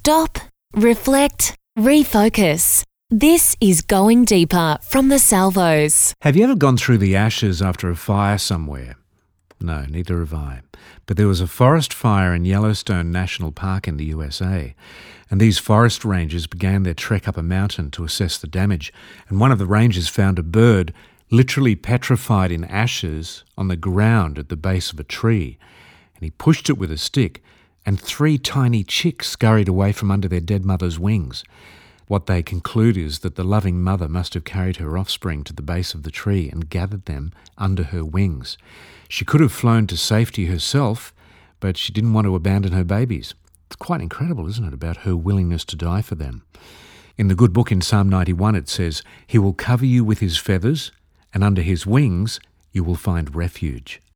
Stop, reflect, refocus. This is Going Deeper from the Salvos. Have you ever gone through the ashes after a fire somewhere? No, neither have I. But there was a forest fire in Yellowstone National Park in the USA, and these forest rangers began their trek up a mountain to assess the damage, and one of the rangers found a bird literally petrified in ashes on the ground at the base of a tree, and he pushed it with a stick, and 3 tiny chicks scurried away from under their dead mother's wings. What they conclude is that the loving mother must have carried her offspring to the base of the tree and gathered them under her wings. She could have flown to safety herself, but she didn't want to abandon her babies. It's quite incredible, isn't it, about her willingness to die for them. In the good book in Psalm 91 it says, "He will cover you with his feathers, and under his wings you will find refuge."